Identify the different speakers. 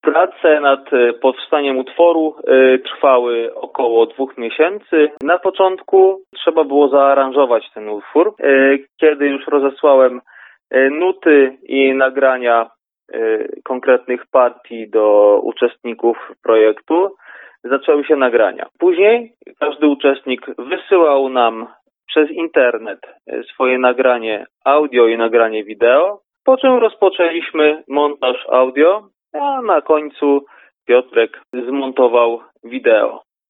Speaker 1: Prace nad powstaniem utworu trwały około 2 miesięcy. Na początku trzeba było zaaranżować ten utwór. Kiedy już rozesłałem nuty i nagrania konkretnych partii do uczestników projektu, zaczęły się nagrania. Później każdy uczestnik wysyłał nam przez internet swoje nagranie audio i nagranie wideo, po czym rozpoczęliśmy montaż audio, a na końcu Piotrek zmontował wideo.